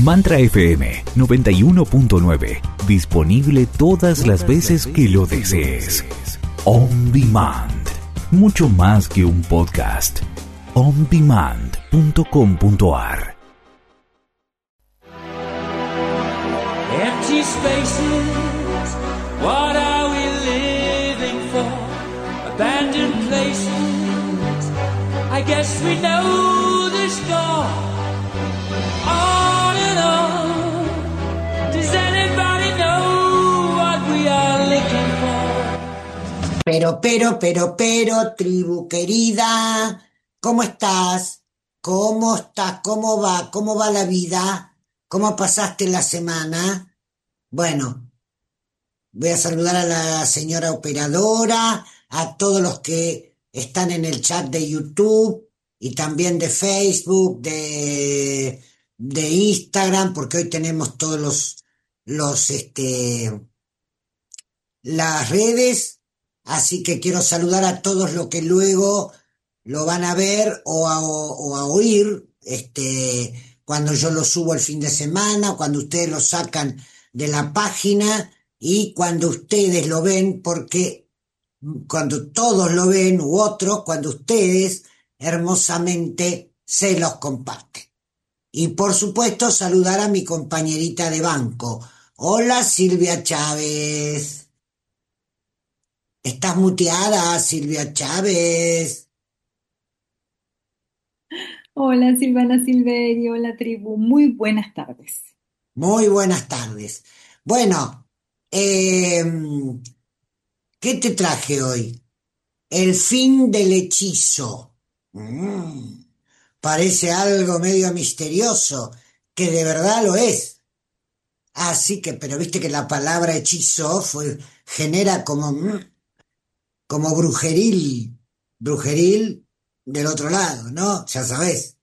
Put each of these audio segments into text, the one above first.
Mantra FM 91.9. Disponible todas las veces que lo desees. On Demand. Mucho más que un podcast. ondemand.com.ar. Empty spaces, what are we living for? Abandoned places, I guess we know the score. On and on, does anybody know what we are looking for? Pero, tribu querida, ¿cómo estás? ¿Cómo estás? ¿Cómo va? ¿Cómo va la vida? ¿Cómo pasaste la semana? Bueno, voy a saludar a la señora operadora, a todos los que están en el chat de YouTube y también de Facebook, de Instagram, porque hoy tenemos todos las redes, así que quiero saludar a todos los que luego lo van a ver o a oír, cuando yo lo subo el fin de semana, cuando ustedes lo sacan de la página y cuando ustedes lo ven, porque cuando todos lo ven u otros, cuando ustedes hermosamente se los comparten. Y por supuesto saludar a mi compañerita de banco. Hola Silvia Chávez. ¿Estás muteada, Silvia Chávez? Hola Silvana Silverio, hola tribu, muy buenas tardes. Muy buenas tardes. Bueno, ¿qué te traje hoy? El fin del hechizo. Parece algo medio misterioso, que de verdad lo es. Así que, pero viste que la palabra hechizo genera como brujeril del otro lado, ¿no? Ya sabés.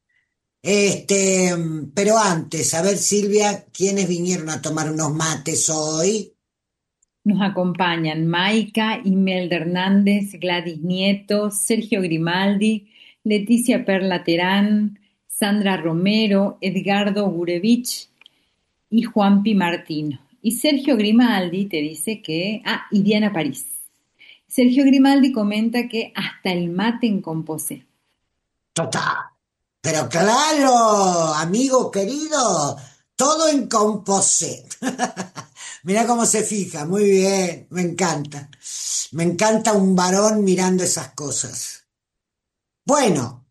Pero antes, a ver Silvia, ¿quiénes vinieron a tomar unos mates hoy? Nos acompañan Maika, Imelda Hernández, Gladys Nieto, Sergio Grimaldi, Leticia Perla Terán, Sandra Romero, Edgardo Gurevich y Juanpi Martino. Y Sergio Grimaldi te dice y Diana París. Sergio Grimaldi comenta que hasta el mate en Composé. Total. Pero claro, amigo querido, todo en Composé. Mirá cómo se fija, muy bien, me encanta. Me encanta un varón mirando esas cosas. Bueno,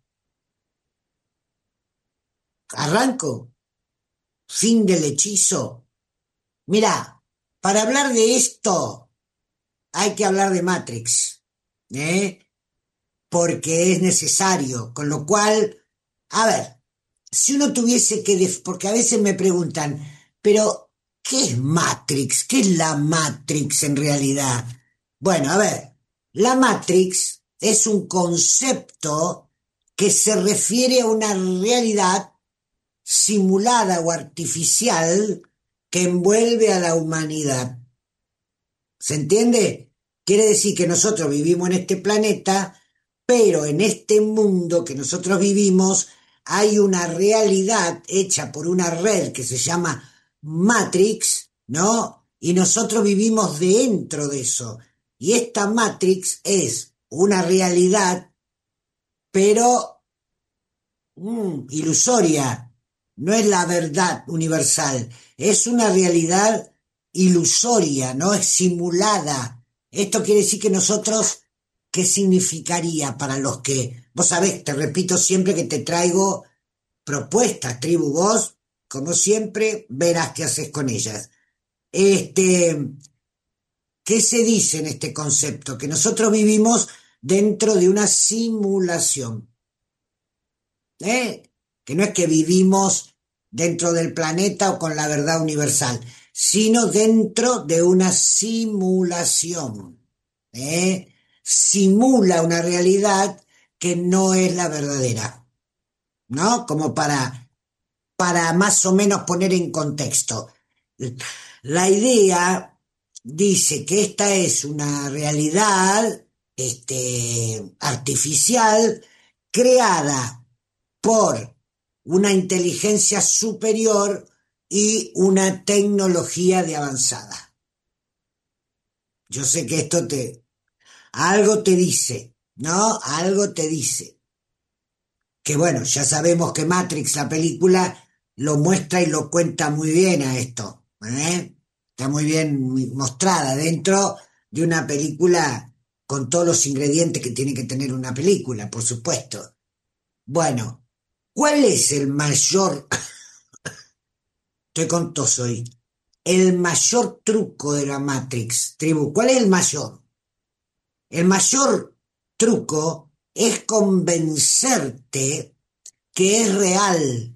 arranco. Fin del hechizo. Mirá, para hablar de esto hay que hablar de Matrix, porque es necesario, con lo cual, a ver, si uno tuviese porque a veces me preguntan, pero ¿qué es Matrix? ¿Qué es la Matrix en realidad? Bueno, a ver, la Matrix es un concepto que se refiere a una realidad simulada o artificial que envuelve a la humanidad. ¿Se entiende? Quiere decir que nosotros vivimos en este planeta, pero en este mundo que nosotros vivimos hay una realidad hecha por una red que se llama Matrix, ¿no? Y nosotros vivimos dentro de eso. Y esta Matrix es una realidad, pero ilusoria. No es la verdad universal. Es una realidad ilusoria, ¿no? Es simulada. Esto quiere decir que nosotros, ¿qué significaría para los que... Vos sabés, te repito siempre que te traigo propuestas, tribu, vos, como siempre, verás qué haces con ellas. ¿Qué se dice en este concepto? Que nosotros vivimos dentro de una simulación. Que no es que vivimos dentro del planeta o con la verdad universal, sino dentro de una simulación. Simula una realidad que no es la verdadera, ¿no? Como para más o menos poner en contexto. La idea dice que esta es una realidad artificial creada por una inteligencia superior y una tecnología de avanzada. Yo sé que esto algo te dice, ¿no? Algo te dice. Que bueno, ya sabemos que Matrix, la película, lo muestra y lo cuenta muy bien a esto, ¿eh? Está muy bien mostrada dentro de una película con todos los ingredientes que tiene que tener una película, por supuesto. Bueno, ¿cuál es el mayor, estoy con tos hoy, el mayor truco de la Matrix, tribu? ¿Cuál es el mayor? El mayor truco es convencerte que es real.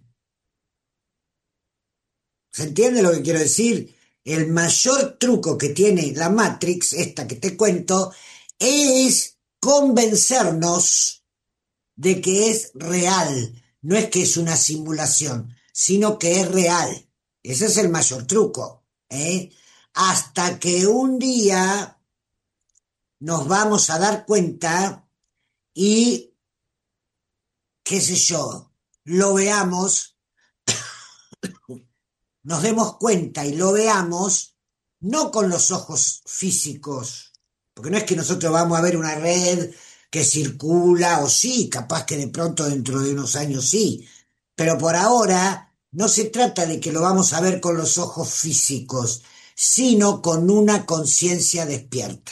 ¿Se entiende lo que quiero decir? El mayor truco que tiene la Matrix, esta que te cuento, es convencernos de que es real. No es que es una simulación, sino que es real. Ese es el mayor truco, ¿eh? Hasta que un día nos vamos a dar cuenta y, qué sé yo, lo veamos, nos demos cuenta y lo veamos, no con los ojos físicos, porque no es que nosotros vamos a ver una red que circula, o sí, capaz que de pronto dentro de unos años sí, pero por ahora no se trata de que lo vamos a ver con los ojos físicos, sino con una conciencia despierta.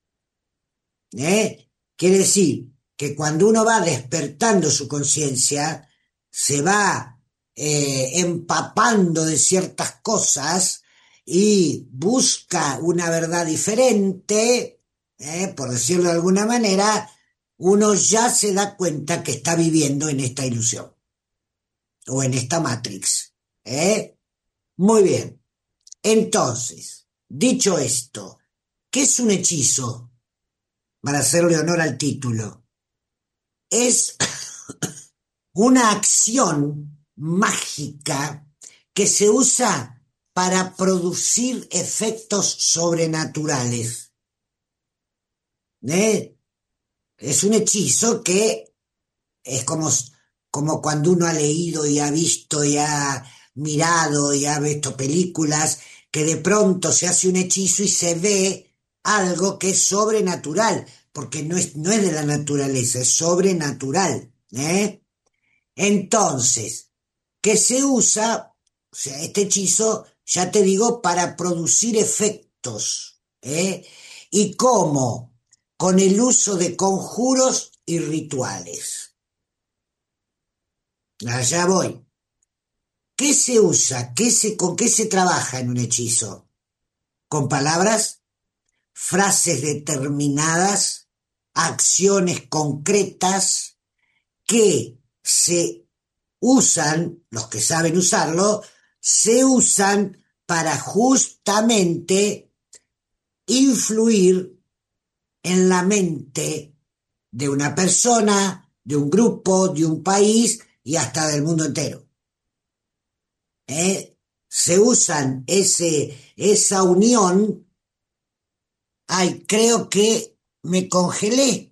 Quiere decir que cuando uno va despertando su conciencia, se va empapando de ciertas cosas y busca una verdad diferente, por decirlo de alguna manera, uno ya se da cuenta que está viviendo en esta ilusión o en esta Matrix. ¿Eh? Muy bien. Entonces, dicho esto, ¿qué es un hechizo? Para hacerle honor al título. Es una acción mágica que se usa para producir efectos sobrenaturales. ¿Eh? Es un hechizo que es como cuando uno ha leído y ha visto y ha mirado y ha visto películas, que de pronto se hace un hechizo y se ve algo que es sobrenatural, porque no es de la naturaleza, es sobrenatural, ¿eh? Entonces, ¿qué se usa? O sea, este hechizo, ya te digo, para producir efectos, ¿eh? ¿Y cómo? Con el uso de conjuros y rituales. Allá voy. ¿Qué se usa? ¿Con qué se trabaja en un hechizo? ¿Con palabras? ¿Frases determinadas? ¿Acciones concretas que se usan, los que saben usarlo, se usan para justamente influir en la mente de una persona, de un grupo, de un país y hasta del mundo entero? Se usan esa unión. Ay, creo que me congelé.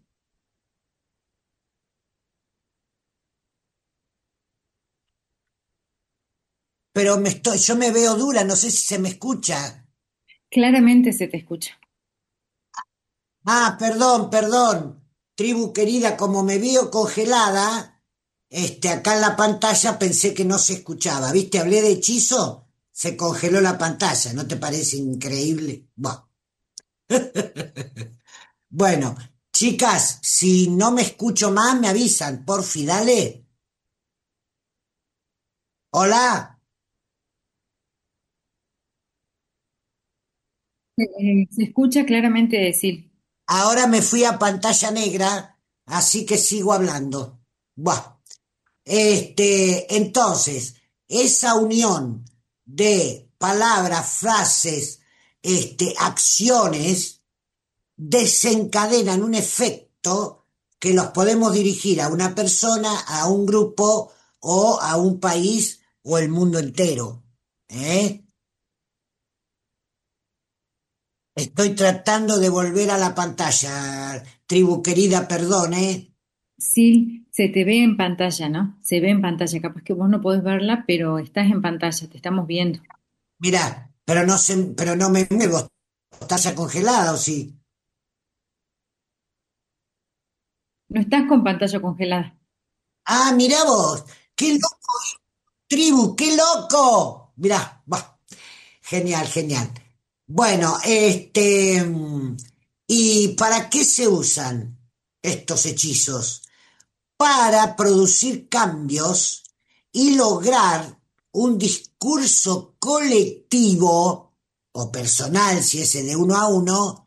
Pero yo me veo dura, no sé si se me escucha. Claramente se te escucha. Ah, perdón. Tribu querida, como me veo congelada, acá en la pantalla pensé que no se escuchaba. ¿Viste? Hablé de hechizo, se congeló la pantalla. ¿No te parece increíble? Bueno, bueno, chicas, si no me escucho más, me avisan, porfi, dale. Hola, Se escucha claramente decir. ahora me fui a pantalla negra, así que sigo hablando. Buah. Entonces, esa unión de palabras, frases, acciones, desencadenan un efecto que los podemos dirigir a una persona, a un grupo o a un país o el mundo entero. ¿Eh? Estoy tratando de volver a la pantalla, tribu querida, perdón, ¿eh? Sí, Se te ve en pantalla, ¿no? Se ve en pantalla. Capaz que vos no podés verla, pero estás en pantalla, te estamos viendo. Mirá, pero no me vos estás ya congelada, ¿o sí? No estás con pantalla congelada. Ah, mirá vos, qué loco, tribu, qué loco. Mirá, bah, genial, genial. Bueno, ¿y para qué se usan estos hechizos? Para producir cambios y lograr un discurso colectivo o personal, si es de uno a uno,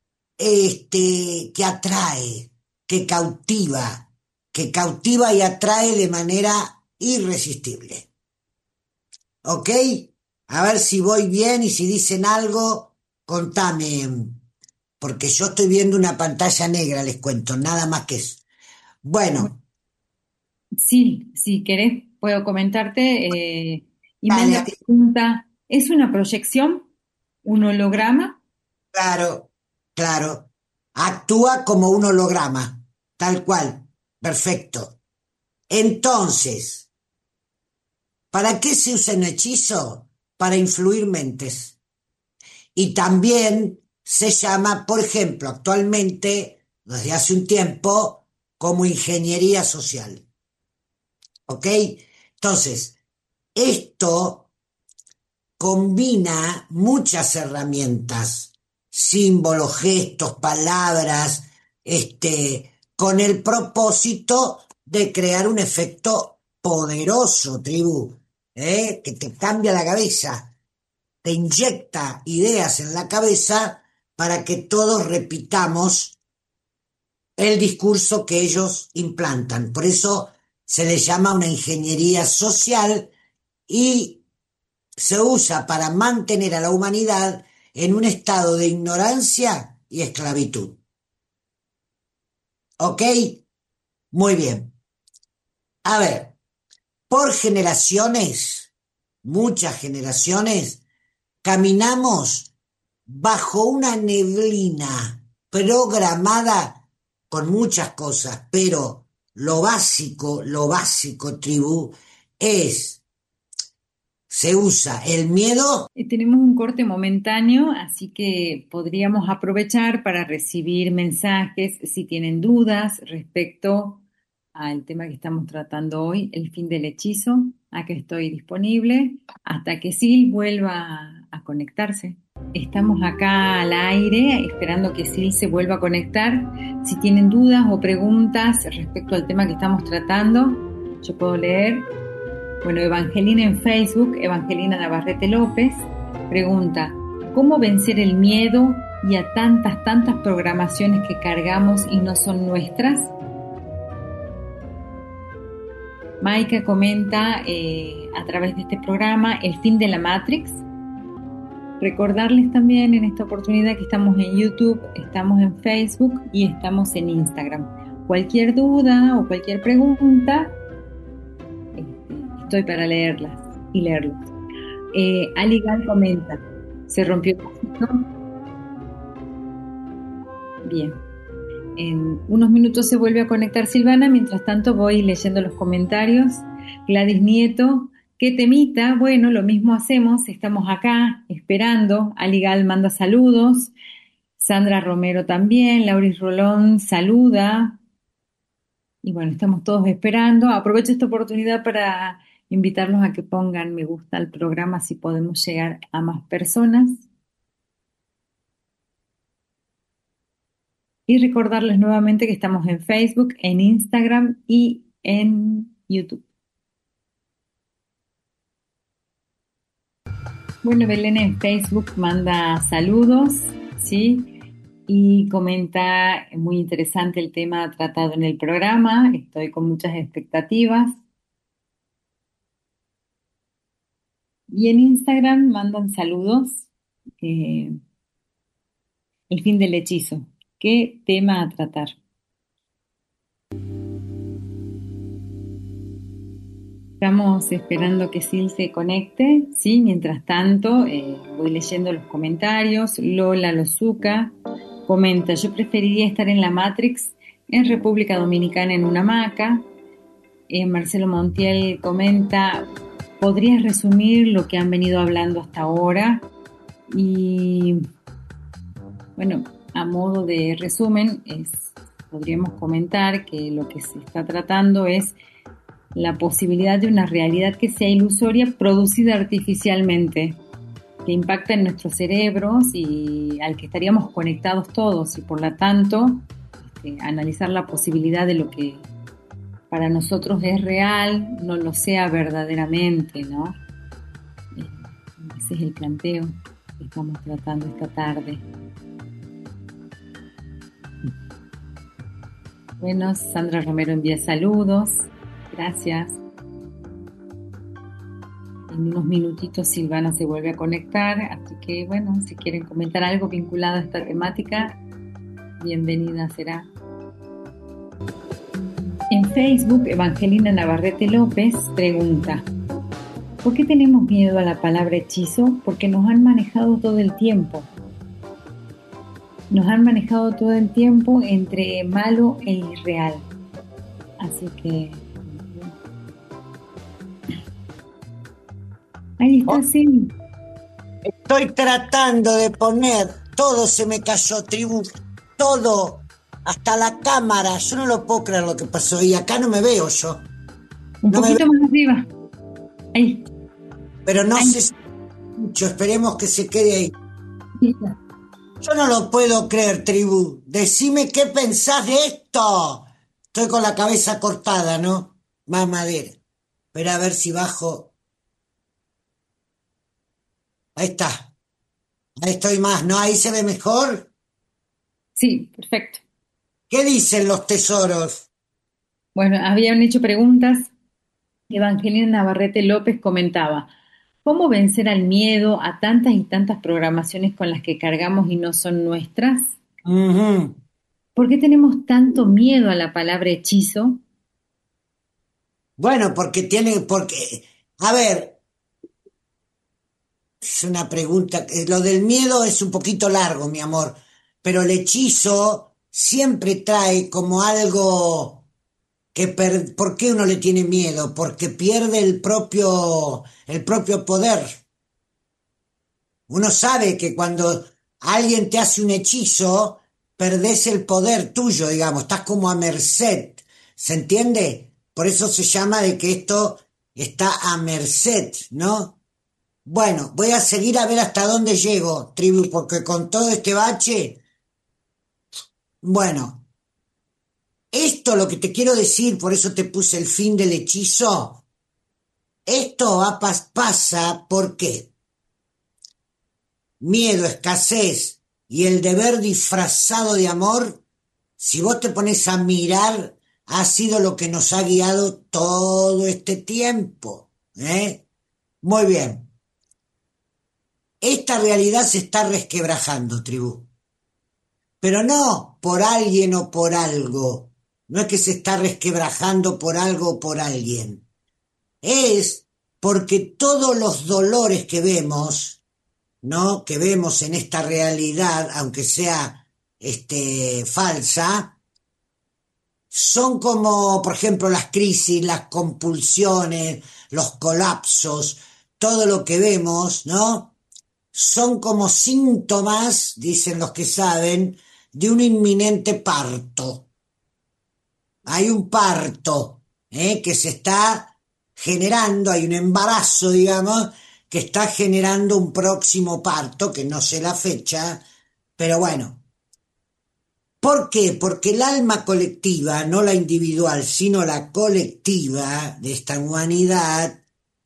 que atrae, que que cautiva y atrae de manera irresistible. ¿Ok? A ver si voy bien y si dicen algo, contame, porque yo estoy viendo una pantalla negra, les cuento, nada más que eso. Bueno, Bueno, sí, si querés, puedo comentarte. dale, Imelda pregunta, ¿es una proyección? ¿Un holograma? claro, claro. Actúa como un holograma, tal cual. Perfecto. Entonces, ¿para qué se usa un hechizo? Para influir mentes. Y también se llama, por ejemplo, actualmente, desde hace un tiempo, como ingeniería social. ¿Ok? Entonces, esto combina muchas herramientas, símbolos, gestos, palabras, con el propósito de crear un efecto poderoso, tribu, que te cambia la cabeza, te inyecta ideas en la cabeza para que todos repitamos el discurso que ellos implantan. Por eso se le llama una ingeniería social y se usa para mantener a la humanidad en un estado de ignorancia y esclavitud. ¿Ok? Muy bien. A ver, por generaciones, muchas generaciones, caminamos bajo una neblina programada con muchas cosas, pero lo básico, tribu, es, se usa el miedo. Tenemos un corte momentáneo, así que podríamos aprovechar para recibir mensajes si tienen dudas respecto al tema que estamos tratando hoy, el fin del hechizo. Acá estoy disponible hasta que Sil vuelva a conectarse. Estamos acá al aire esperando que Sil se vuelva a conectar. Si tienen dudas o preguntas respecto al tema que estamos tratando, yo puedo leer. Bueno, Evangelina en Facebook, Evangelina Navarrete López, pregunta, ¿cómo vencer el miedo y a tantas programaciones que cargamos y no son nuestras? Maika comenta a través de este programa el fin de la Matrix. Recordarles también en esta oportunidad que estamos en YouTube, estamos en Facebook y estamos en Instagram. Cualquier duda o cualquier pregunta, estoy para leerlas y leerlos. Aligal comenta, ¿se rompió el vasito? Bien. En unos minutos se vuelve a conectar Silvana, mientras tanto voy leyendo los comentarios. Gladys Nieto, ¿qué temita? Bueno, lo mismo hacemos, estamos acá esperando. Aligal manda saludos. Sandra Romero también, Lauris Rolón saluda. Y bueno, estamos todos esperando. Aprovecho esta oportunidad para invitarlos a que pongan me gusta al programa si podemos llegar a más personas. Y recordarles nuevamente que estamos en Facebook, en Instagram y en YouTube. Bueno, Belén en Facebook manda saludos, ¿sí? Y comenta, muy interesante el tema tratado en el programa, estoy con muchas expectativas. Y en Instagram mandan saludos, el fin del hechizo, ¿qué tema a tratar? Estamos esperando que Sil se conecte, ¿sí? Mientras tanto, voy leyendo los comentarios. Lola Lozuca comenta, yo preferiría estar en la Matrix, en República Dominicana, en una hamaca, Marcelo Montiel comenta, ¿podrías resumir lo que han venido hablando hasta ahora? Y bueno, a modo de resumen, podríamos comentar que lo que se está tratando es la posibilidad de una realidad que sea ilusoria producida artificialmente, que impacta en nuestros cerebros y al que estaríamos conectados todos y por lo tanto analizar la posibilidad de lo que para nosotros es real, no lo sea verdaderamente, ¿no? Ese es el planteo que estamos tratando esta tarde. Bueno, Sandra Romero envía saludos, gracias. En unos minutitos Silvana se vuelve a conectar, así que bueno, si quieren comentar algo vinculado a esta temática, bienvenida será. En Facebook, Evangelina Navarrete López pregunta, ¿por qué tenemos miedo a la palabra hechizo? Porque nos han manejado todo el tiempo. Nos han manejado todo el tiempo entre malo e irreal. Así que... ahí está, sí. Estoy tratando de poner, todo se me cayó, tribu, todo, hasta la cámara, yo no lo puedo creer lo que pasó, y acá no me veo yo. Un no poquito más arriba. Ahí. Pero no ahí. sé si mucho, esperemos que se quede ahí. Sí. Yo no lo puedo creer, tribu. Decime qué pensás de esto. Estoy con la cabeza cortada, ¿no? Más madera. Pero a ver si bajo. Ahí está. Ahí estoy más, ¿no? Ahí se ve mejor. Sí, perfecto. ¿Qué dicen los tesoros? Bueno, habían hecho preguntas. Evangelina Navarrete López comentaba, ¿cómo vencer al miedo a tantas y tantas programaciones con las que cargamos y no son nuestras? Uh-huh. ¿Por qué tenemos tanto miedo a la palabra hechizo? Bueno, a ver, es una pregunta, lo del miedo es un poquito largo, mi amor, pero el hechizo siempre trae como algo ¿por qué uno le tiene miedo? Porque pierde el propio poder. Uno sabe que cuando alguien te hace un hechizo, perdés el poder tuyo, digamos, estás como a merced, ¿se entiende? Por eso se llama de que esto está a merced, ¿no? Bueno, voy a seguir a ver hasta dónde llego, tribu, porque con todo este bache, bueno, esto lo que te quiero decir, por eso te puse el fin del hechizo, esto pasa porque miedo, escasez y el deber disfrazado de amor, si vos te pones a mirar, ha sido lo que nos ha guiado todo este tiempo, ¿eh? Muy bien. Esta realidad se está resquebrajando, tribu. Pero no por alguien o por algo. No es que se está resquebrajando por algo o por alguien. Es porque todos los dolores que vemos, ¿no? Que vemos en esta realidad, aunque sea falsa, son como, por ejemplo, las crisis, las compulsiones, los colapsos, todo lo que vemos, ¿no? Son como síntomas, dicen los que saben, de un inminente parto. Hay un parto, que se está generando, hay un embarazo, digamos, que está generando un próximo parto, que no sé la fecha, pero bueno. ¿Por qué? Porque el alma colectiva, no la individual, sino la colectiva de esta humanidad,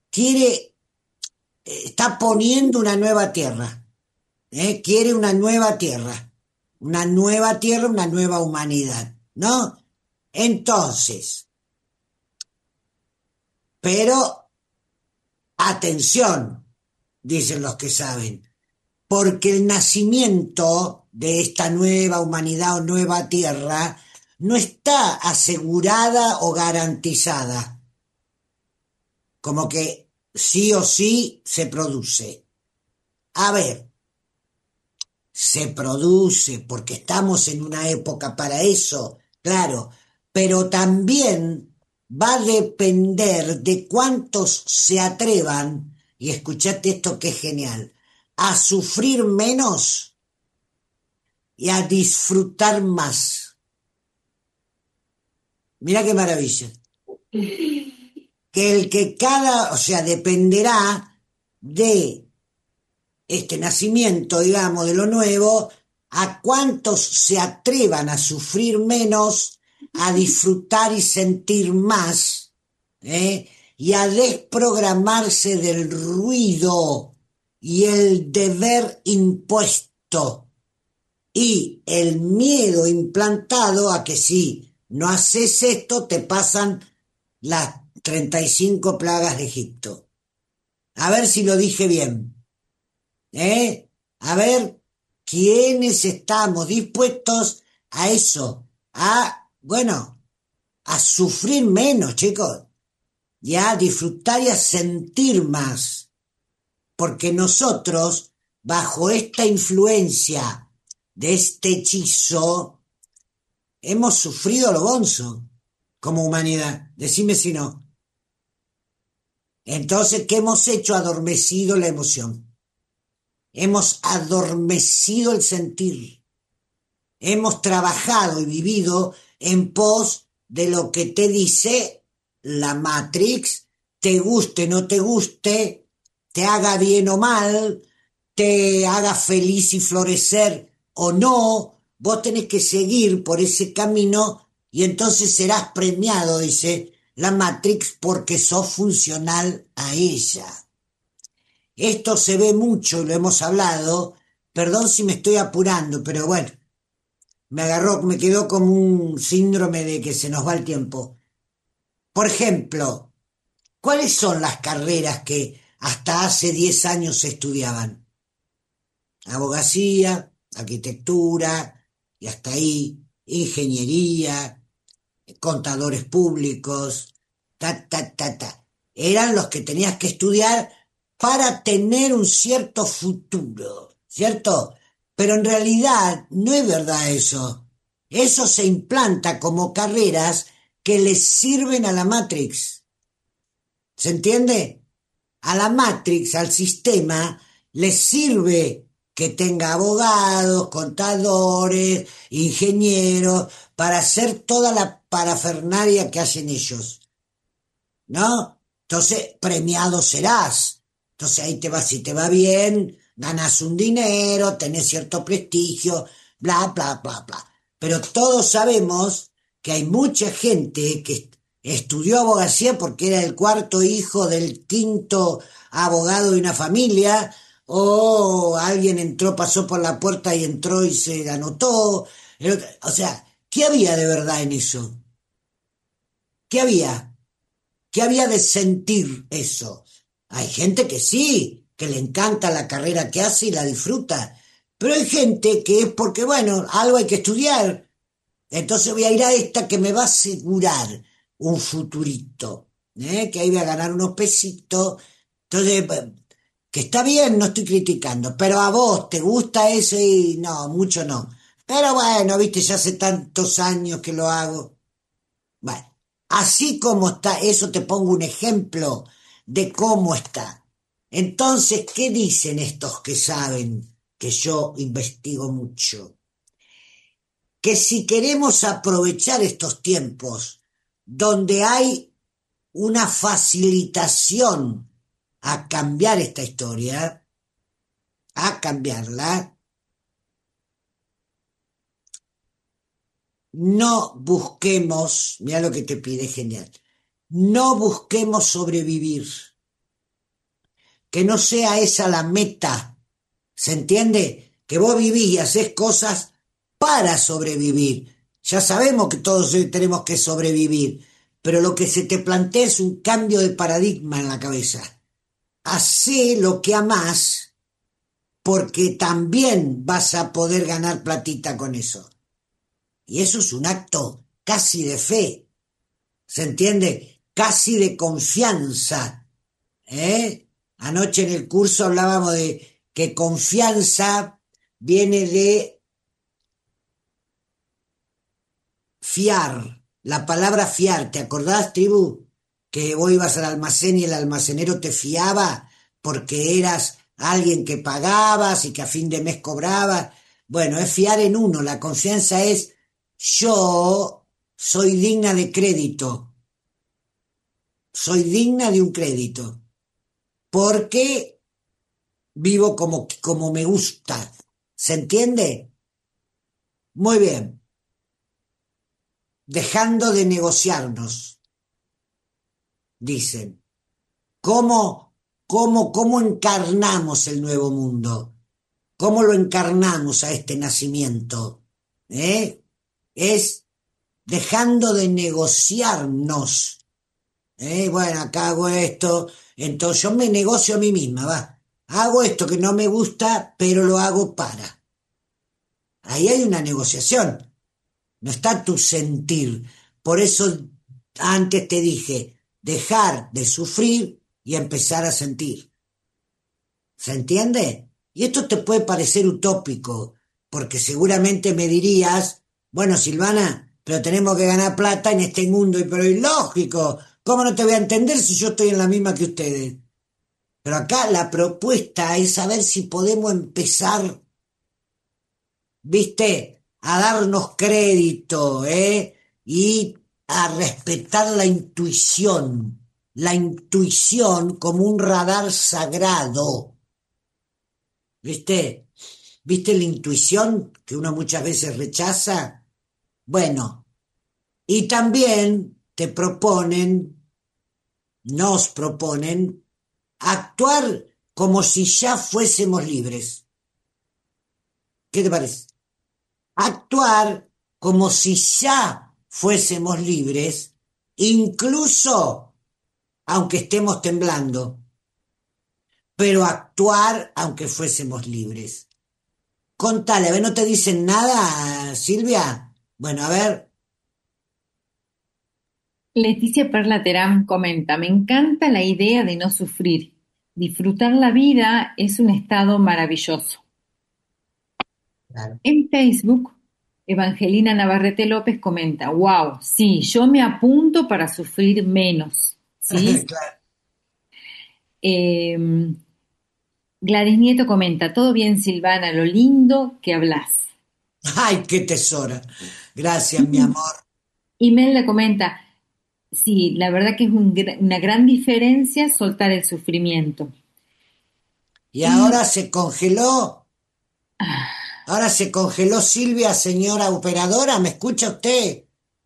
está poniendo una nueva tierra, quiere una nueva tierra, una nueva humanidad, ¿no? Entonces, pero, atención, dicen los que saben, porque el nacimiento de esta nueva humanidad o nueva tierra no está asegurada o garantizada, como que sí o sí se produce. A ver, se produce porque estamos en una época para eso, claro, pero también va a depender de cuántos se atrevan, y escuchate esto que es genial, a sufrir menos y a disfrutar más. Mira qué maravilla. O sea, dependerá de este nacimiento, digamos, de lo nuevo, a cuántos se atrevan a sufrir menos, a disfrutar y sentir más, y a desprogramarse del ruido y el deber impuesto y el miedo implantado a que si no haces esto te pasan las 35 plagas de Egipto. A ver si lo dije bien. A ver, ¿quiénes estamos dispuestos a eso? Bueno, a sufrir menos, chicos, y a disfrutar y a sentir más. Porque nosotros, bajo esta influencia de este hechizo, hemos sufrido lo bonzo como humanidad. Decime si no. Entonces, ¿qué hemos hecho? Adormecido la emoción. Hemos adormecido el sentir. Hemos trabajado y vivido en pos de lo que te dice la Matrix, te guste, no te guste, te haga bien o mal, te haga feliz y florecer o no. Vos tenés que seguir por ese camino y entonces serás premiado, dice la Matrix, porque sos funcional a ella. Esto se ve mucho y lo hemos hablado. Perdón si me estoy apurando, pero bueno, me quedó como un síndrome de que se nos va el tiempo. Por ejemplo, ¿cuáles son las carreras que hasta hace 10 años se estudiaban? Abogacía, arquitectura, y hasta ahí, ingeniería, contadores públicos, Eran los que tenías que estudiar para tener un cierto futuro, ¿cierto? Pero en realidad no es verdad eso. Eso se implanta como carreras que les sirven a la Matrix. ¿Se entiende? A la Matrix, al sistema, les sirve que tenga abogados, contadores, ingenieros, para hacer toda la parafernalia que hacen ellos, ¿no? Entonces, premiado serás. Entonces ahí te va, si te va bien, ganas un dinero, tenés cierto prestigio, bla, bla, bla, bla. Pero todos sabemos que hay mucha gente que estudió abogacía porque era el cuarto hijo del quinto abogado de una familia, o alguien entró, pasó por la puerta y entró y se anotó. O sea, ¿qué había de verdad en eso? ¿Qué había? ¿Qué había de sentir eso? Hay gente que sí, que le encanta la carrera que hace y la disfruta, pero hay gente que es porque, bueno, algo hay que estudiar, entonces voy a ir a esta que me va a asegurar un futurito, que ahí voy a ganar unos pesitos. Entonces, que está bien, no estoy criticando, pero a vos te gusta eso y no, mucho no. Pero bueno, viste, ya hace tantos años que lo hago. Bueno, así como está, eso te pongo un ejemplo de cómo está. Entonces, ¿qué dicen estos que saben que yo investigo mucho? Que si queremos aprovechar estos tiempos donde hay una facilitación a cambiar esta historia, a cambiarla, no busquemos, mira lo que te pide, genial, no busquemos sobrevivir, que no sea esa la meta, ¿se entiende? Que vos vivís y hacés cosas para sobrevivir. Ya sabemos que todos tenemos que sobrevivir, pero lo que se te plantea es un cambio de paradigma en la cabeza. Hacé lo que amás, porque también vas a poder ganar platita con eso. Y eso es un acto casi de fe, ¿se entiende? Casi de confianza. Anoche en el curso hablábamos de que confianza viene de fiar, La palabra fiar, ¿te acordás, tribu? Que vos ibas al almacén y el almacenero te fiaba porque eras alguien que pagabas y que a fin de mes cobrabas. Bueno, es fiar en uno. La confianza es yo soy digna de crédito, soy digna de un crédito, porque vivo como me gusta. ¿Se entiende? Muy bien. Dejando de negociarnos, dicen. ¿Cómo encarnamos el nuevo mundo? ¿Cómo lo encarnamos a este nacimiento? ¿Eh? Es dejando de negociarnos. Bueno, acá hago esto, entonces yo me negocio a mí misma, va. Hago esto que no me gusta, pero lo hago para. Ahí hay una negociación, no está tu sentir. Por eso antes te dije, dejar de sufrir y empezar a sentir. ¿Se entiende? Y esto te puede parecer utópico, porque seguramente me dirías, bueno, Silvana, pero tenemos que ganar plata en este mundo, y pero ilógico, ¿cómo no te voy a entender si yo estoy en la misma que ustedes? Pero acá la propuesta es saber si podemos empezar, viste, a darnos crédito, y a respetar la intuición como un radar sagrado, ¿viste? ¿Viste la intuición que uno muchas veces rechaza? Bueno, y también nos proponen actuar como si ya fuésemos libres. ¿Qué te parece? Actuar como si ya fuésemos libres, incluso aunque estemos temblando, pero actuar aunque fuésemos libres. Contale, a ver, ¿no te dicen nada, Silvia? Bueno, a ver. Leticia Perla Terán comenta, me encanta la idea de no sufrir. Disfrutar la vida es un estado maravilloso. Claro. En Facebook, Evangelina Navarrete López comenta, wow, sí, yo me apunto para sufrir menos, ¿sí? Claro. Eh, Gladys Nieto comenta, todo bien Silvana, lo lindo que hablas. Ay, qué tesora. Gracias, mi amor. Imelda comenta, sí, la verdad que es una gran diferencia soltar el sufrimiento. Y Y ahora se congeló Silvia, señora operadora, ¿me escucha usted?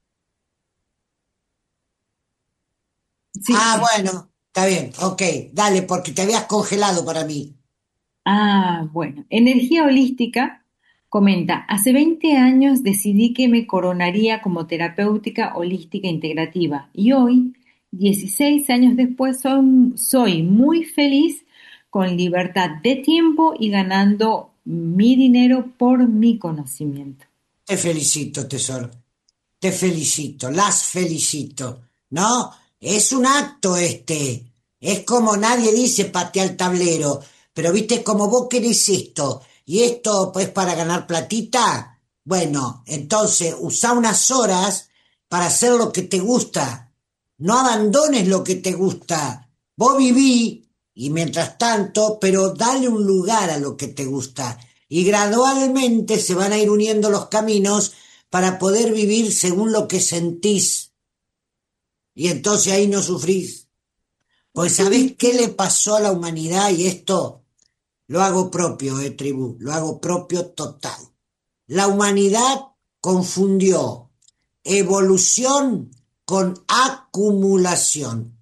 sí, Bueno, está bien, ok, dale, porque te habías congelado para mí. bueno, Energía Holística comenta, hace 20 años decidí que me coronaría como terapéutica holística integrativa y hoy, 16 años después, soy muy feliz con libertad de tiempo y ganando mi dinero por mi conocimiento. Te felicito, tesoro. Te felicito, las felicito. ¿No? Es un acto este. Es como nadie dice patea el tablero. Pero viste, como vos querés esto, y esto pues para ganar platita, bueno, entonces usa unas horas para hacer lo que te gusta. No abandones lo que te gusta. Vos viví, y mientras tanto, pero dale un lugar a lo que te gusta. Y gradualmente se van a ir uniendo los caminos para poder vivir según lo que sentís. Y entonces ahí no sufrís. Pues ¿sabés qué le pasó a la humanidad? Y esto lo hago propio, tribu, lo hago propio total. La humanidad confundió evolución con acumulación.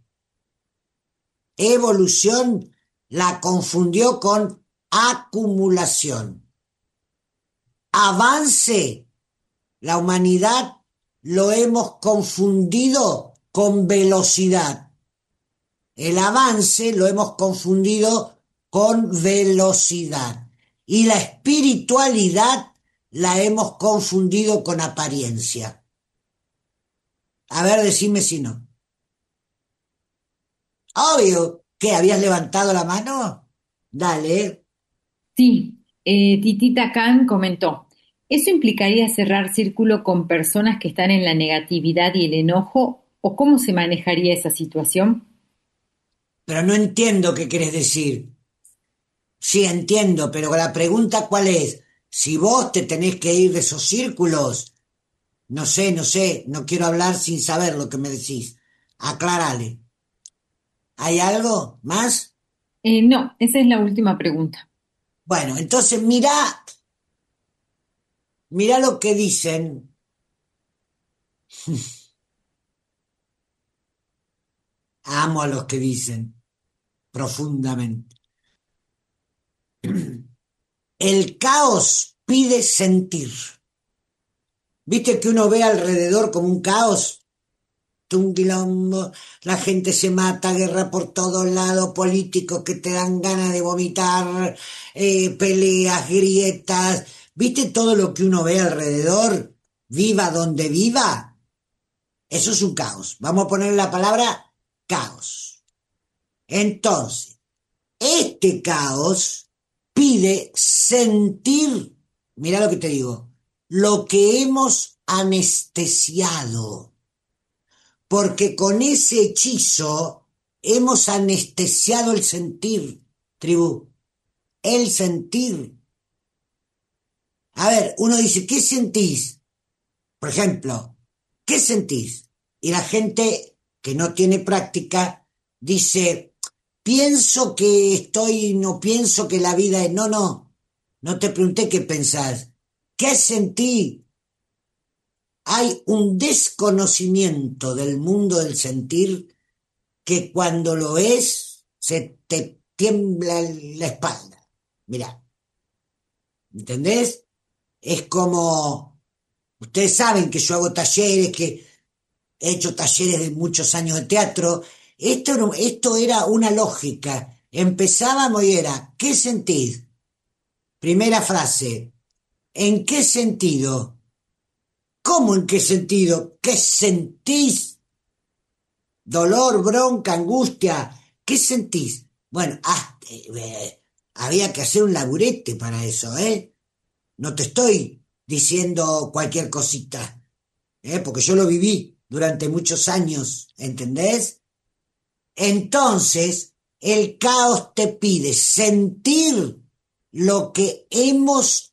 Evolución la confundió con acumulación. Avance, la humanidad lo hemos confundido con velocidad. El avance lo hemos confundido con velocidad. Y la espiritualidad la hemos confundido con apariencia. A ver, decime si no. Obvio. ¿Qué? ¿Habías levantado la mano? Dale. Sí, Titita Khan comentó, ¿Eso implicaría cerrar círculo con personas que están en la negatividad y el enojo? ¿O cómo se manejaría esa situación? Pero no entiendo qué querés decir. Sí, entiendo, pero la pregunta ¿cuál es? Si vos te tenés que ir de esos círculos, no sé, no quiero hablar sin saber lo que me decís. Aclárale. ¿Hay algo más? No, esa es la última pregunta. Bueno, entonces mirá lo que dicen. Amo a los que dicen profundamente. El caos pide sentir. ¿Viste que uno ve alrededor como un caos? Un quilombo, la gente se mata, guerra por todos lados, políticos que te dan ganas de vomitar, peleas, grietas. ¿Viste todo lo que uno ve alrededor? Viva donde viva. Eso es un caos. Vamos a poner la palabra caos. Entonces, este caos pide sentir, mira lo que te digo, lo que hemos anestesiado, porque con ese hechizo hemos anestesiado el sentir, tribu, el sentir. A ver, uno dice, ¿qué sentís? Por ejemplo, ¿qué sentís? Y la gente que no tiene práctica dice, pienso que estoy, no pienso que la vida es, no te pregunté qué pensás, ¿qué sentí? Hay un desconocimiento del mundo del sentir que cuando lo es, se te tiembla la espalda. Mirá, ¿entendés? Es como, ustedes saben que yo hago talleres, que he hecho talleres de muchos años de teatro. Esto era una lógica. Empezábamos y era, ¿qué sentís? Primera frase, ¿en qué sentido? ¿Cómo en qué sentido? ¿Qué sentís? Dolor, bronca, angustia. ¿Qué sentís? Bueno, había que hacer un laburete para eso, ¿eh? No te estoy diciendo cualquier cosita, porque yo lo viví durante muchos años, ¿entendés? Entonces, el caos te pide sentir lo que hemos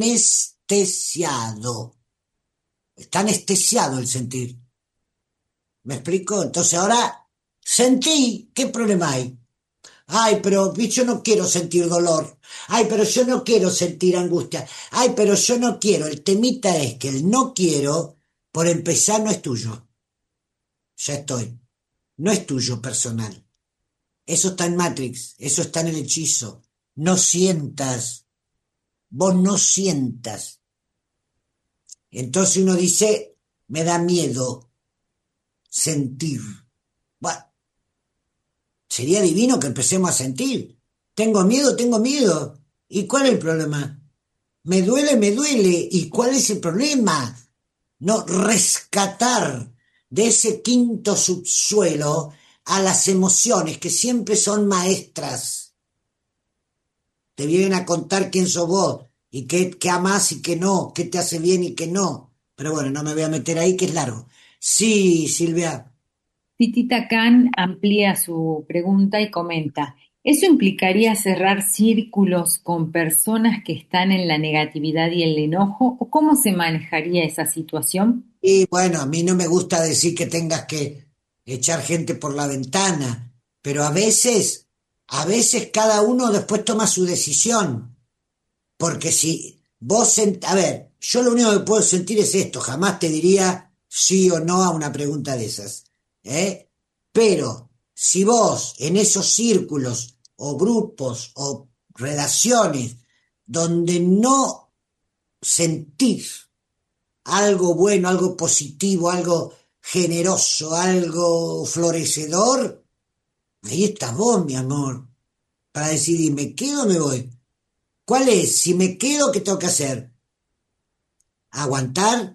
anestesiado. Está anestesiado el sentir. ¿Me explico? Entonces ahora sentí, ¿qué problema hay? Ay, pero yo no quiero sentir dolor. Ay, pero yo no quiero sentir angustia. Ay, pero yo no quiero. El temita es que el no quiero, por empezar, no es tuyo. Ya estoy. No es tuyo personal. Eso está en Matrix. Eso está en el hechizo. No sientas. Vos no sientas. Entonces uno dice, me da miedo sentir. Bueno, sería divino que empecemos a sentir. Tengo miedo, tengo miedo. ¿Y cuál es el problema? Me duele, me duele. ¿Y cuál es el problema? No, rescatar de ese quinto subsuelo a las emociones que siempre son maestras. Te vienen a contar quién sos vos y qué amás y qué no, qué te hace bien y qué no. Pero bueno, no me voy a meter ahí que es largo. Sí, Silvia. Titita Khan amplía su pregunta y comenta, ¿eso implicaría cerrar círculos con personas que están en la negatividad y el enojo? ¿O cómo se manejaría esa situación? Y bueno, a mí no me gusta decir que tengas que echar gente por la ventana, pero a veces cada uno después toma su decisión. Porque si a ver, yo lo único que puedo sentir es esto, jamás te diría sí o no a una pregunta de esas, ¿eh? Pero si vos en esos círculos o grupos o relaciones donde no sentís algo bueno, algo positivo, algo generoso, algo florecedor, ahí estás vos, mi amor, para decidir, ¿me quedo o me voy? ¿Cuál es? Si me quedo, ¿qué tengo que hacer? ¿Aguantar?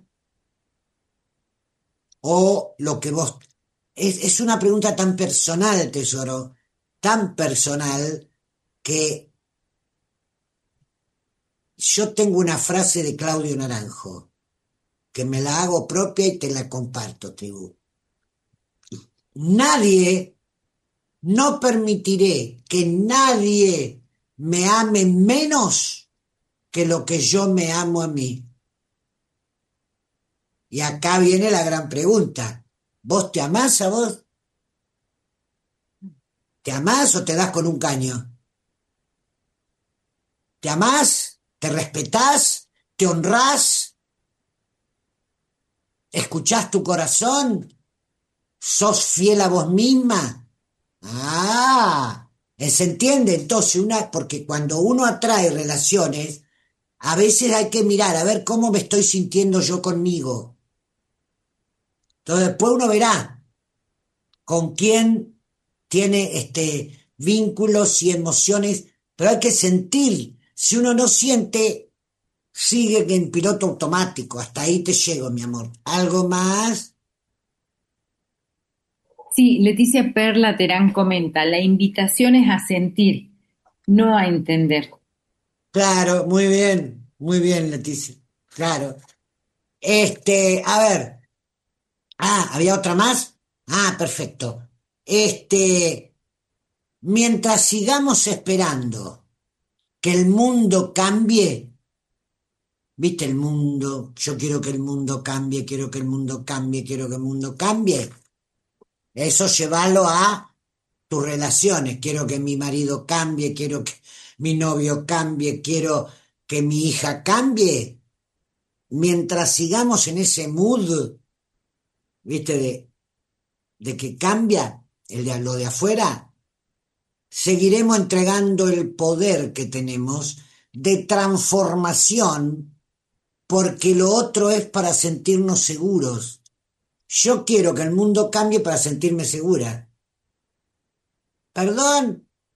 ¿O lo que vos... Es una pregunta tan personal, tesoro, tan personal, que yo tengo una frase de Claudio Naranjo, que me la hago propia y te la comparto, tribu. No permitiré que nadie me ame menos que lo que yo me amo a mí. Y acá viene la gran pregunta. ¿Vos te amás a vos? ¿Te amás o te das con un caño? ¿Te amás? ¿Te respetás? ¿Te honrás? ¿Escuchás tu corazón? ¿Sos fiel a vos misma? ¿Se entiende? Entonces, porque cuando uno atrae relaciones, a veces hay que mirar a ver cómo me estoy sintiendo yo conmigo. Entonces después uno verá con quién tiene vínculos y emociones, pero hay que sentir. Si uno no siente, sigue en piloto automático. Hasta ahí te llego, mi amor. ¿Algo más? Sí, Leticia Perla Terán comenta, la invitación es a sentir, no a entender. Claro, muy bien, Leticia. Claro. A ver. ¿Había otra más? Perfecto. Mientras sigamos esperando que el mundo cambie, ¿viste el mundo? Yo quiero que el mundo cambie, quiero que el mundo cambie, quiero que el mundo cambie. Eso llévalo a tus relaciones. Quiero que mi marido cambie, quiero que mi novio cambie, quiero que mi hija cambie. Mientras sigamos en ese mood, ¿viste? De que cambia lo de afuera, seguiremos entregando el poder que tenemos de transformación, porque lo otro es para sentirnos seguros. Yo quiero que el mundo cambie para sentirme segura. Perdón,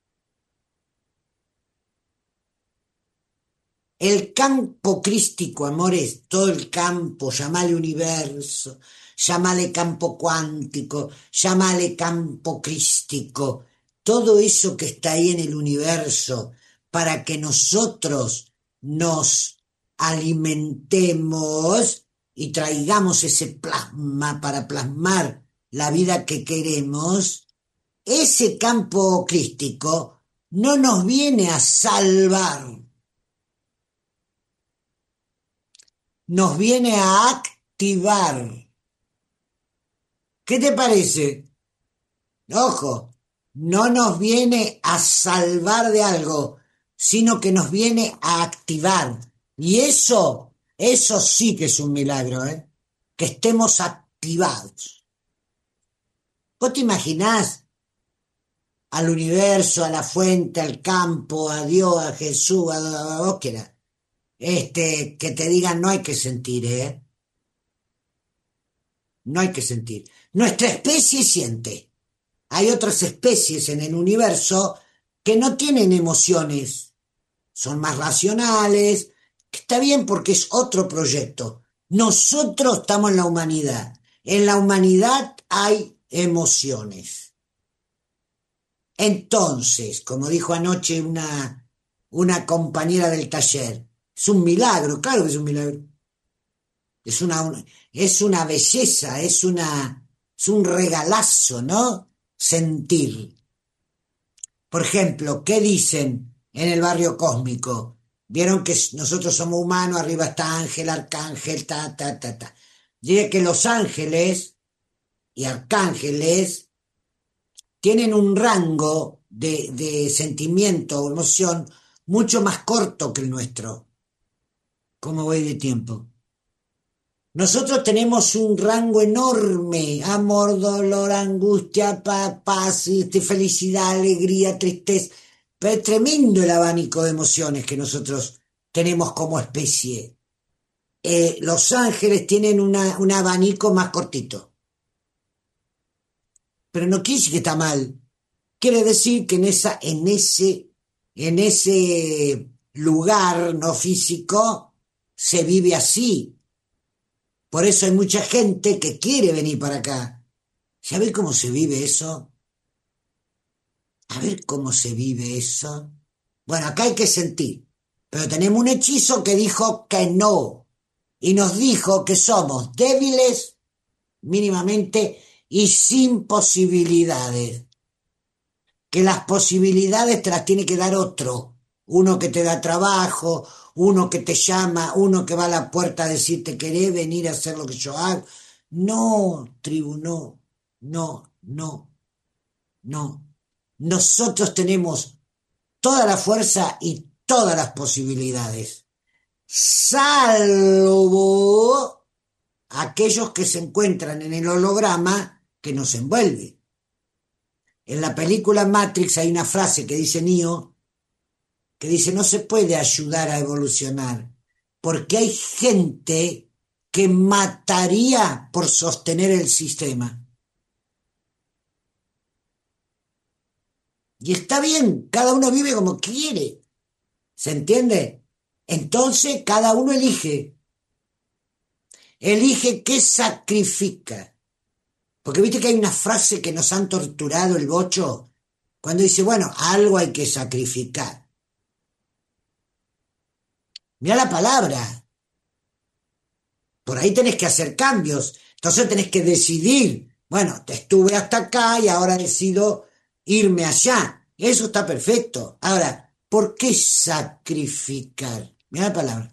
el campo crístico, amores, todo el campo, llamale universo, llamale campo cuántico, llamale campo crístico, todo eso que está ahí en el universo, para que nosotros nos alimentemos y traigamos ese plasma para plasmar la vida que queremos, ese campo crístico no nos viene a salvar, nos viene a activar. ¿Qué te parece? Ojo, no nos viene a salvar de algo, sino que nos viene a activar. Y eso sí que es un milagro, ¿eh? Que estemos activados. ¿Vos te imaginás al universo, a la fuente, al campo, a Dios, a Jesús, a vos quieras? Que te digan no hay que sentir, ¿eh? No hay que sentir. Nuestra especie siente. Hay otras especies en el universo que no tienen emociones. Son más racionales. Está bien porque es otro proyecto. Nosotros estamos en la humanidad. En la humanidad hay emociones. Entonces, como dijo anoche una compañera del taller, es un milagro, claro que es un milagro. Es una belleza, es un regalazo, ¿no? Sentir. Por ejemplo, ¿qué dicen en el barrio cósmico? Vieron que nosotros somos humanos, arriba está ángel, arcángel, ta. Diré que los ángeles y arcángeles tienen un rango de sentimiento o emoción mucho más corto que el nuestro. ¿Cómo voy de tiempo? Nosotros tenemos un rango enorme, amor, dolor, angustia, paz, felicidad, alegría, tristeza, pero es tremendo el abanico de emociones que nosotros tenemos como especie. Los ángeles tienen un abanico más cortito, pero no quiere decir que está mal, quiere decir que en ese lugar no físico se vive así. Por eso hay mucha gente que quiere venir para acá. ¿Sabés cómo se vive eso? A ver cómo se vive eso. Bueno, acá hay que sentir. Pero tenemos un hechizo que dijo que no. Y nos dijo que somos débiles mínimamente y sin posibilidades. Que las posibilidades te las tiene que dar otro. Uno que te da trabajo, uno que te llama, uno que va a la puerta a decirte querés venir a hacer lo que yo hago. No, tribu, no, no, no, no. Nosotros tenemos toda la fuerza y todas las posibilidades, salvo aquellos que se encuentran en el holograma que nos envuelve. En la película Matrix hay una frase que dice Neo, que dice no se puede ayudar a evolucionar, porque hay gente que mataría por sostener el sistema. Y está bien, cada uno vive como quiere, ¿se entiende? Entonces cada uno elige qué sacrifica. Porque viste que hay una frase que nos han torturado el bocho, cuando dice, bueno, algo hay que sacrificar. Mira la palabra. Por ahí tenés que hacer cambios. Entonces tenés que decidir, bueno, estuve hasta acá y ahora decido irme allá. Eso está perfecto. Ahora, ¿por qué sacrificar? Mira la palabra.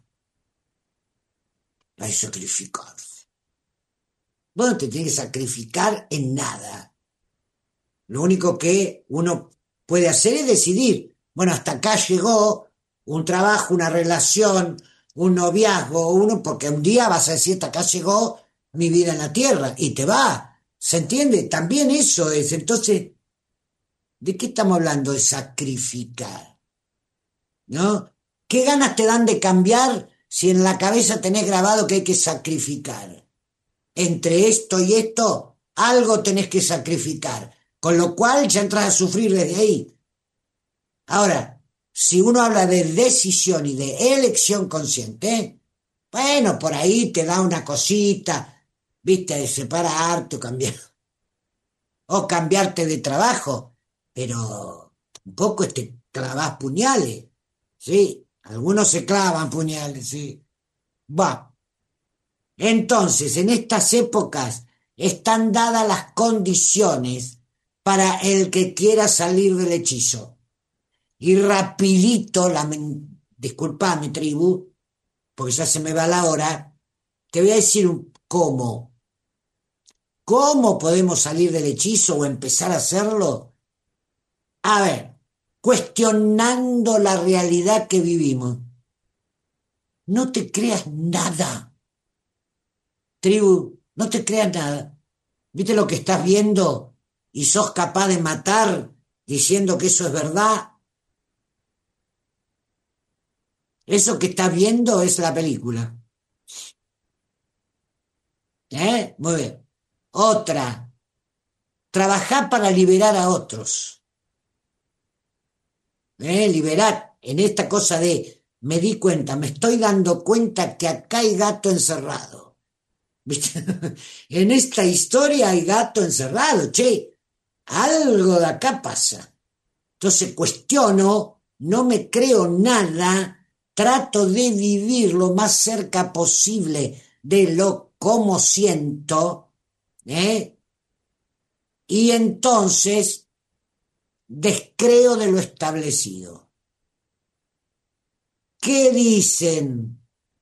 Hay sacrificar. Vos no te tienes que sacrificar en nada. Lo único que uno puede hacer es decidir, bueno, hasta acá llegó un trabajo, una relación, un noviazgo, porque un día vas a decir, hasta acá llegó mi vida en la tierra, y te va. ¿Se entiende? También eso es. Entonces, ¿de qué estamos hablando de sacrificar? ¿No? ¿Qué ganas te dan de cambiar si en la cabeza tenés grabado que hay que sacrificar? Entre esto y esto, algo tenés que sacrificar, con lo cual ya entras a sufrir desde ahí. Ahora, si uno habla de decisión y de elección consciente, bueno, por ahí te da una cosita, viste, de separarte o cambiarte de trabajo, pero tampoco te clavas puñales, ¿sí? Algunos se clavan puñales, ¿sí? Va. Entonces, en estas épocas están dadas las condiciones para el que quiera salir del hechizo. Y rapidito, disculpame, tribu, porque ya se me va la hora, te voy a decir cómo. ¿Cómo podemos salir del hechizo o empezar a hacerlo? A ver, cuestionando la realidad que vivimos. No te creas nada. Tribu, no te creas nada. ¿Viste lo que estás viendo y sos capaz de matar diciendo que eso es verdad? Eso que estás viendo es la película. Muy bien. Otra. Trabajar para liberar a otros. Liberar en esta cosa de me di cuenta, me estoy dando cuenta que acá hay gato encerrado. ¿Viste? En esta historia hay gato encerrado, che. Algo de acá pasa. Entonces cuestiono, no me creo nada, trato de vivir lo más cerca posible de lo como siento, y entonces descreo de lo establecido. ¿Qué dicen?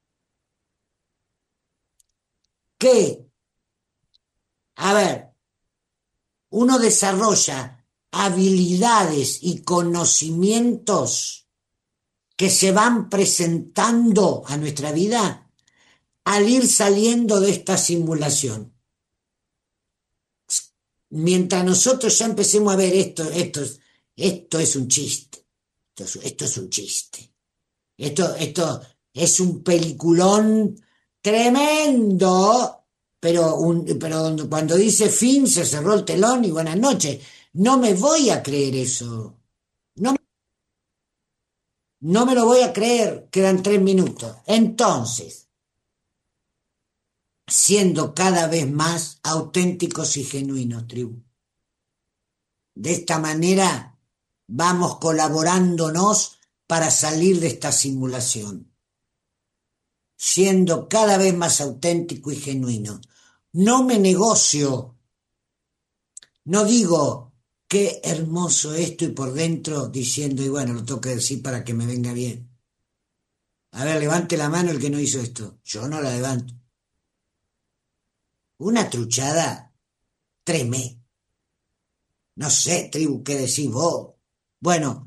Que, a ver, uno desarrolla habilidades y conocimientos que se van presentando a nuestra vida al ir saliendo de esta simulación. Mientras nosotros ya empecemos a ver esto es un chiste, esto es un chiste, esto es un peliculón tremendo, pero cuando dice fin se cerró el telón y buenas noches. No me voy a creer eso. No me lo voy a creer. Quedan 3 minutos. Entonces, siendo cada vez más auténticos y genuinos, tribu. De esta manera vamos colaborándonos para salir de esta simulación, siendo cada vez más auténtico y genuino. No me negocio, no digo qué hermoso esto y por dentro diciendo, y bueno, lo tengo que decir para que me venga bien. A ver, levante la mano el que no hizo esto. Yo no la levanto. Una truchada tremenda. No sé, tribu, ¿qué decís vos? Bueno,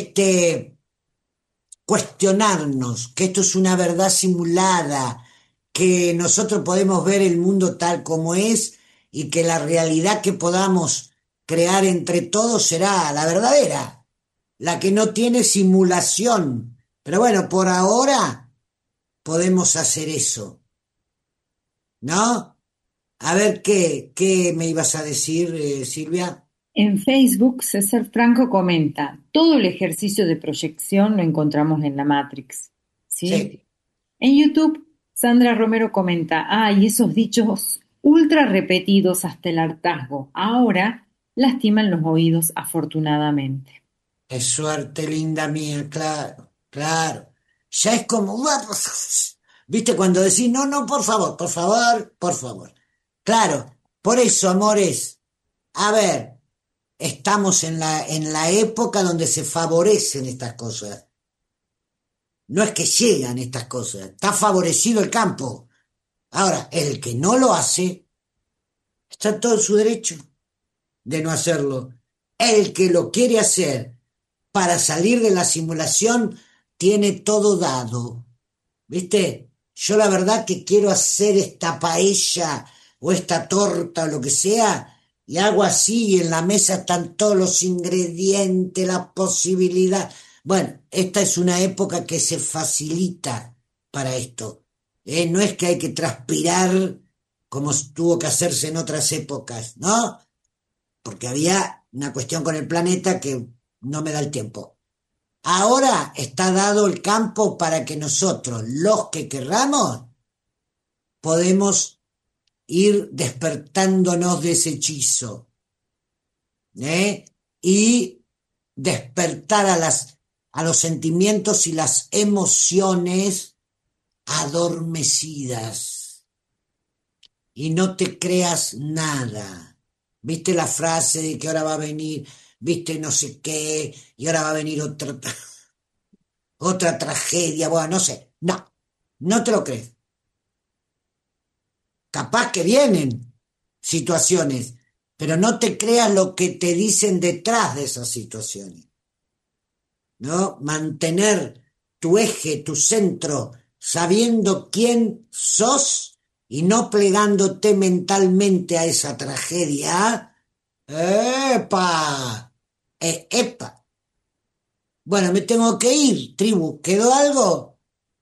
cuestionarnos que esto es una verdad simulada, que nosotros podemos ver el mundo tal como es y que la realidad que podamos crear entre todos será la verdadera, la que no tiene simulación. Pero bueno, por ahora podemos hacer eso, ¿no? A ver, ¿qué me ibas a decir, Silvia? En Facebook, César Franco comenta, todo el ejercicio de proyección lo encontramos en la Matrix. ¿Sí? Sí. En YouTube, Sandra Romero comenta, y esos dichos ultra repetidos hasta el hartazgo, ahora lastiman los oídos afortunadamente. Qué suerte, linda mía, claro, claro. Ya es como, ¿viste? Cuando decís, no, no, por favor, por favor, por favor. Claro, por eso, amores, a ver, estamos en la época donde se favorecen estas cosas. No es que llegan estas cosas, está favorecido el campo. Ahora, el que no lo hace, está en todo su derecho de no hacerlo. El que lo quiere hacer para salir de la simulación tiene todo dado. ¿Viste? Yo la verdad que quiero hacer esta paella o esta torta o lo que sea, y hago así y en la mesa están todos los ingredientes, la posibilidad. Bueno, esta es una época que se facilita para esto. No es que hay que transpirar como tuvo que hacerse en otras épocas, ¿no? Porque había una cuestión con el planeta que no me da el tiempo. Ahora está dado el campo para que nosotros, los que querramos, podemos ir despertándonos de ese hechizo, y despertar a los sentimientos y las emociones adormecidas. Y no te creas nada. ¿Viste la frase de que ahora va a venir, viste no sé qué, y ahora va a venir otra tragedia? Bueno, no sé. No, no te lo crees. Capaz que vienen situaciones, pero no te creas lo que te dicen detrás de esas situaciones, ¿no? Mantener tu eje, tu centro, sabiendo quién sos y no plegándote mentalmente a esa tragedia. ¡Epa! ¡Epa! Bueno, me tengo que ir, tribu. ¿Quedó algo?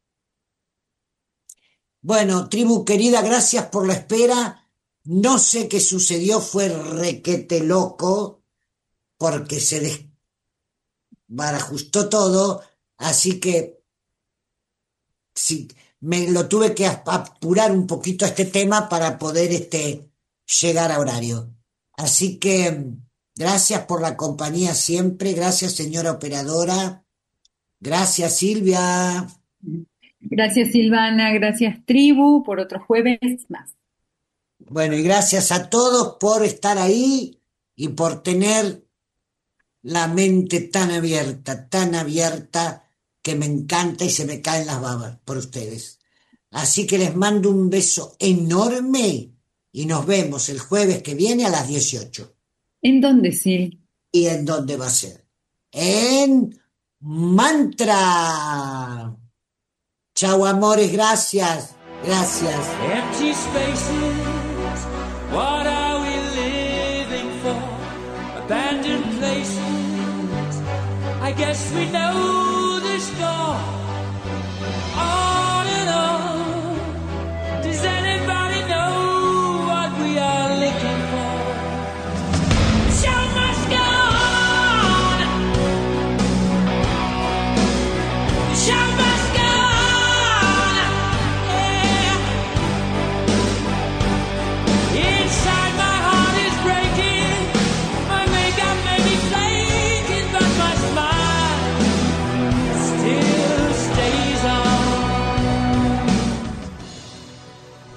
Bueno, tribu querida, gracias por la espera. No sé qué sucedió, fue requete loco, porque se desbarajustó todo, así que sí, me lo tuve que apurar un poquito a este tema para poder llegar a horario. Así que gracias por la compañía siempre, gracias señora operadora, gracias Silvia. Gracias Silvana, gracias tribu por otro jueves más. Bueno, y gracias a todos por estar ahí y por tener la mente tan abierta, que me encanta y se me caen las babas por ustedes. Así que les mando un beso enorme y nos vemos el jueves que viene a las 18. ¿En dónde, Sil? ¿Y en dónde va a ser? En Mantra. Chao, amores, gracias. Gracias. Empty spaces, what are we living for? Abandoned places, I guess we know the score. On and on, does anybody know what we are looking for? Show must go on. The show must go on. Yeah. Inside my heart is breaking. My makeup may be flaking, but my smile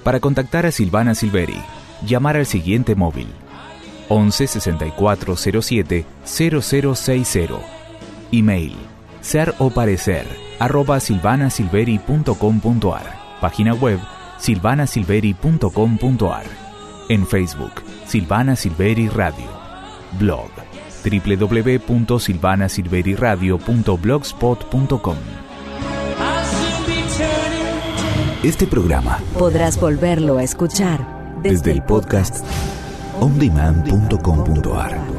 Para contactar a Silvana Silveri, llamar al siguiente móvil: 11 6407 0060. Email: seroparecer@silvanasilveri.com.ar. Página web: silvanasilveri.com.ar. En Facebook: Silvana Silveri Radio. Blog: www.silvanasilveriradio.blogspot.com. Este programa podrás volverlo a escuchar desde el podcast ondemand.com.ar.